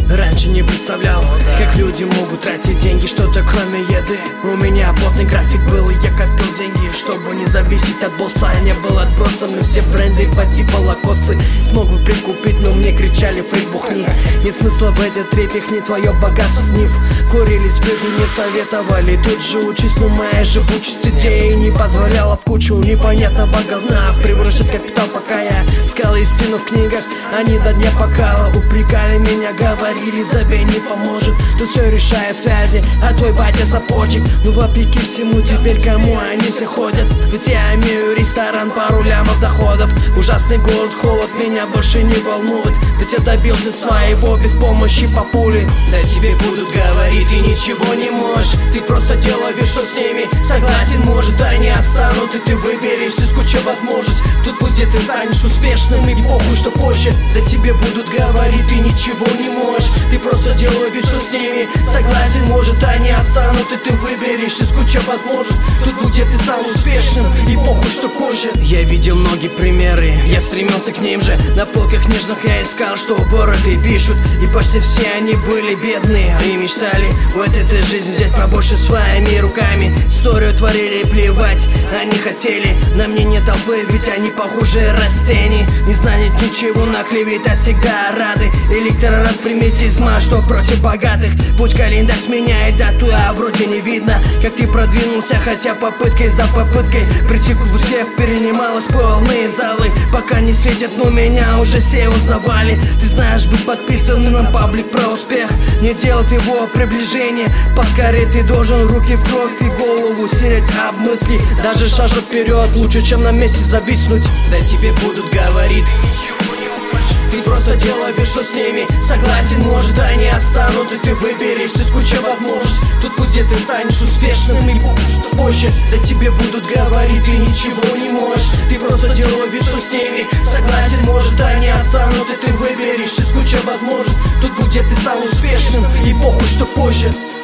Раньше не представлял, как люди могут тратить деньги, что-то кроме еды. У меня плотный график был, и я копил деньги, чтобы не зависеть от босса. Я не был отбросом, и все бренды по типу Лакосты смог бы прикупить, но мне кричали: фейк бухни. Нет смысла в этой трепих, не твое богатство нив. Курили, сплетни не советовали, тут же учись, но моя живучесть идеи не позволяла в кучу непонятного говна превращать капитал, пока я искал истину в книгах. Они до дня покала упрекали меня, говорили: забей, не поможет, тут все решает связи, а твой батя сапожник. Ну вопреки всему теперь кому они все ходят? Ведь я имею ресторан, пару лямов доходов. Ужасный голод, холод меня больше не волнует, ведь я добился своего без помощи папули. Да тебе будут говорить, ты ничего не можешь, ты просто делай вид, что с ними согласен. Может они отстанут, и ты выберешь из кучи возможностей. Тут пусть где ты станешь успешным, и похуй, что позже. Да тебе будут говорить, ты ничего не можешь, ты просто делай вид, что с ними согласен. Может они отстанут, и ты выберешь из кучи возможностей. Тут пусть где ты стал успешным, и похуй, что позже. Я видел многие примеры, я стремился к ним же. На полках нежных я искал, что города пишут, и почти все они были бедные и мечтали в этой жизни взять побольше своими руками. Историю творили, плевать они хотели на мнение толпы, ведь они похуже растений. Не знают ничего, наклеветать всегда рады. Электорат примитизма, что против богатых. Путь календарь сменяет дату, а вроде не видно, как ты продвинулся, хотя попыткой за попыткой. Прийти к успеху перенималось полные залы, пока не светят, но меня уже все узнавали. Ты знаешь, быть подписанным на паблик про успех не делает его приближение. Поскорее ты должен руки в кровь и голову силить об мысли. Даже шажок вперед лучше, чем на месте зависнуть. Да тебе будут говорить, ты просто делай вид, что с ними согласен. Может они отстанут, и ты выберешь из кучи возможностей. Тут пусть где ты станешь успешным, и что позже. Да тебе будут говорить, ты ничего не можешь, ты просто делай вид, что с ними согласен. Может они отстанут, и ты выберешь из кучи возможностей. Тут пусть где ты стал успешным, и похуй, что позже.